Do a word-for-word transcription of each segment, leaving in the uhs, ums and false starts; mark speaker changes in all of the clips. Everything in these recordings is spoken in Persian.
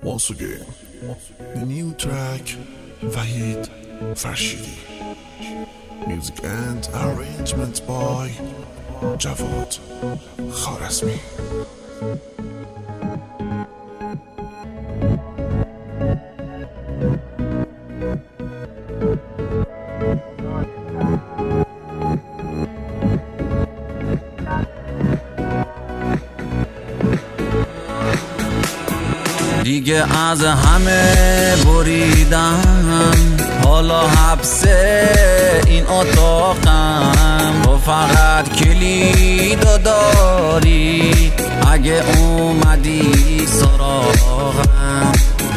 Speaker 1: Once again, the new track, Vahid Farshidi. Music and arrangement by Javad Kharazmi.
Speaker 2: دیگه از همه بریدم، حالا حبس این اتاقم. تو فقط کلیدو داری، اگه اومدی سراغم.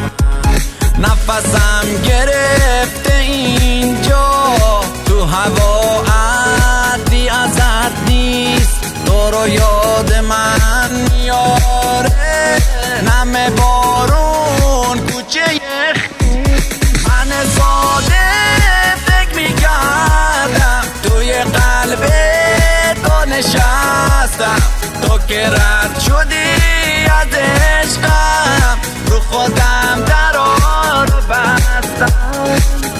Speaker 2: نفسم گرفته اینجا، تو هوا عدی ازت نیست. تو رو یاد من میاره، نم بارون کوچه من ساده فکر میکردم، توی قلب تو نشستم. تو که رد شدی از عشقم، رو خودم درا رو بستم.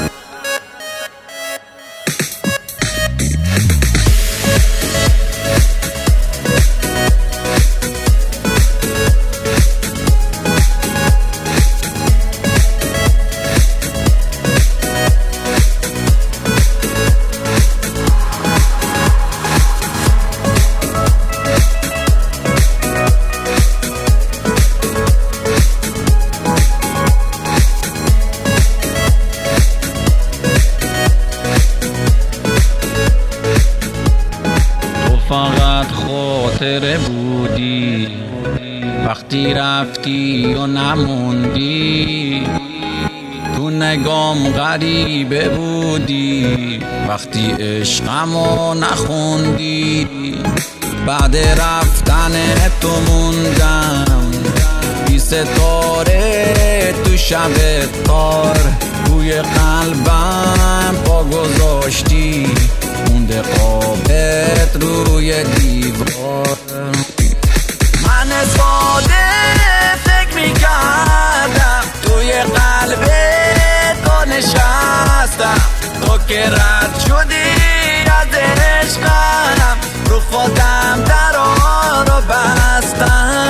Speaker 2: فقط خاطره بودی، وقتی رفتی و نموندی. تو نگام غریبه بودی، وقتی عشقمو نخوندی. بعد رفتن تو موندم بی ستاره تو شب تار. توی قلبم پا گذاشتی، مونده قابت روی دیوار. من ساده فکر میکردم، توی قلب تو نشستم. تو که رد شدی از عشقم، رو خودم درا رو بستم.